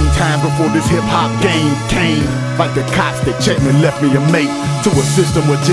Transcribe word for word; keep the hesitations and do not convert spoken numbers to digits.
times before this hip-hop game came. Like the cops that checked me, left me a mate to a system with just